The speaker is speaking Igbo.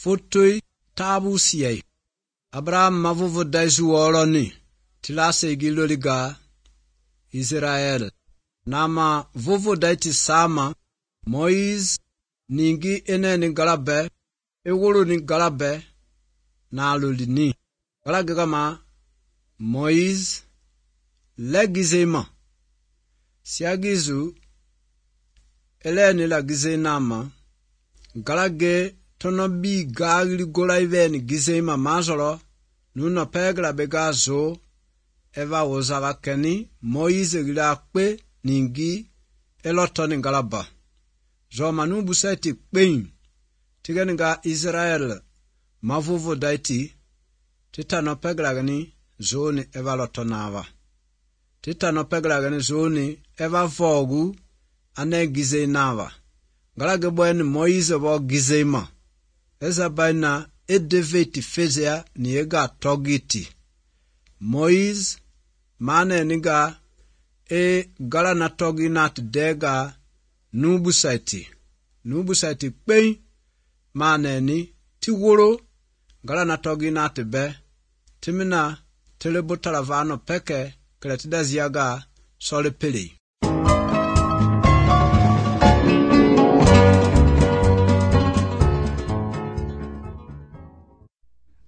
Fotoi tabu siyai. Abraham mavuvu daisu woroni. Tilase igiloliga Israel. Nama vuvu daiti sama. Moise ningi ene ni galabe. Ewolo ni galabe. Na alolini. Galagama Moise legizema. Siagizu eleni la gizenama. Galage tono bi gagli golaive ni gizema mazolo. Nuno pegla begazo. Eva wozava keni. Moise gila kwe ningi elotoni galaba. Zoma nubu seti kwein. Tigeniga Israel mavuvu daiti. Tita no pegla gani zoni eva lotonava. Tita no pegla gani zoni eva fogu ane gizenava. Galage bwen Moise bo gizema. Eza baina edeveti fezea ni ega togiti. Moise mane niga gala na togi nat dega nubu saiti kpei mane ni tiworo gala na togi nat be timina telebutalavano peke kretida ziaga sole pele.